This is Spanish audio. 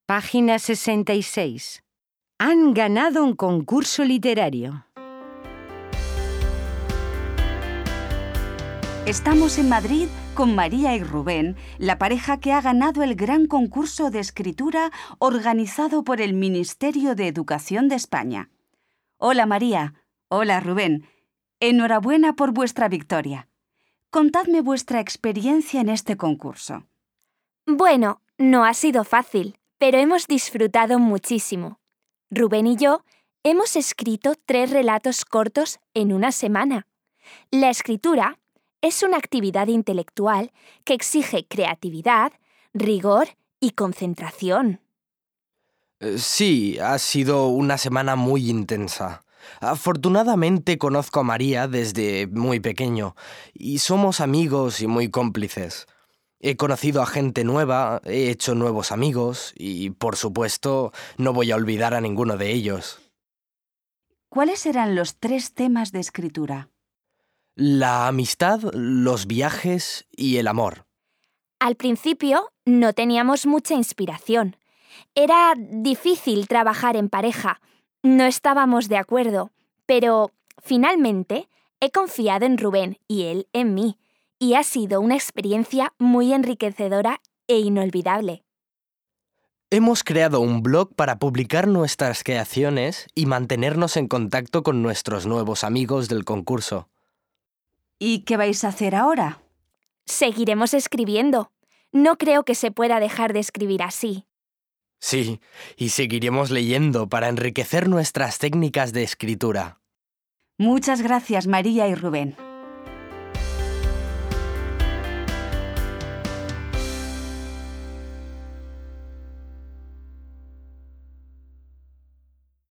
Página 66. Han ganado un concurso literario. Estamos en Madrid con María y Rubén, la pareja que ha ganado el gran concurso de escritura organizado por el Ministerio de Educación de España. Hola María, hola Rubén. Enhorabuena por vuestra victoria. Contadme vuestra experiencia en este concurso. Bueno, no ha sido fácil, pero hemos disfrutado muchísimo. Rubén y yo hemos escrito 3 relatos cortos en una semana. La escritura es una actividad intelectual que exige creatividad, rigor y concentración. Sí, ha sido una semana muy intensa. Afortunadamente conozco a María desde muy pequeño y somos amigos y muy cómplices. He conocido a gente nueva, he hecho nuevos amigos y, por supuesto, no voy a olvidar a ninguno de ellos. ¿Cuáles eran los 3 temas de escritura? La amistad, los viajes y el amor. Al principio no teníamos mucha inspiración. Era difícil trabajar en pareja. No estábamos de acuerdo, pero finalmente he confiado en Rubén y él en mí, y ha sido una experiencia muy enriquecedora e inolvidable. Hemos creado un blog para publicar nuestras creaciones y mantenernos en contacto con nuestros nuevos amigos del concurso. ¿Y qué vais a hacer ahora? Seguiremos escribiendo. No creo que se pueda dejar de escribir así. Sí, y seguiremos leyendo para enriquecer nuestras técnicas de escritura. Muchas gracias, María y Rubén.